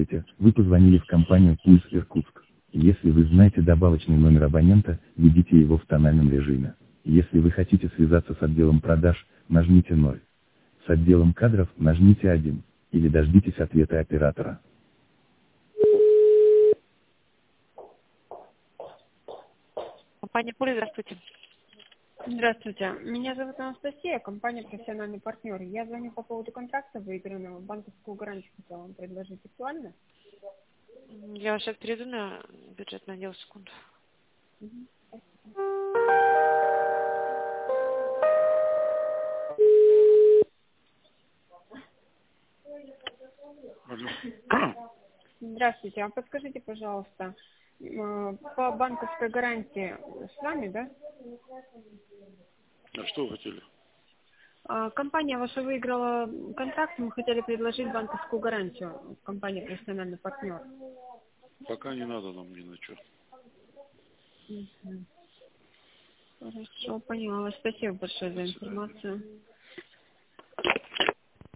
Вы позвонили в компанию «Пульс Иркутск». Если вы знаете добавочный номер абонента, введите его в тональном режиме. Если вы хотите связаться с отделом продаж, нажмите 0. С отделом кадров нажмите 1. Или дождитесь ответа оператора. Компания «Пульс», здравствуйте. Здравствуйте. Меня зовут Анастасия, компания «Профессиональный партнер». Я звоню по поводу контракта выигранного. Банковскую гарантию хотела вам предложить. Актуально? Я вас сейчас перейду на бюджетный отдел, секунду. Здравствуйте. А подскажите, пожалуйста, по банковской гарантии с вами, да? А что вы хотели? Компания ваша выиграла контракт, мы хотели предложить банковскую гарантию. Компания «Профессиональный партнер». Пока не надо нам ни на что. Хорошо, поняла. Спасибо большое за информацию.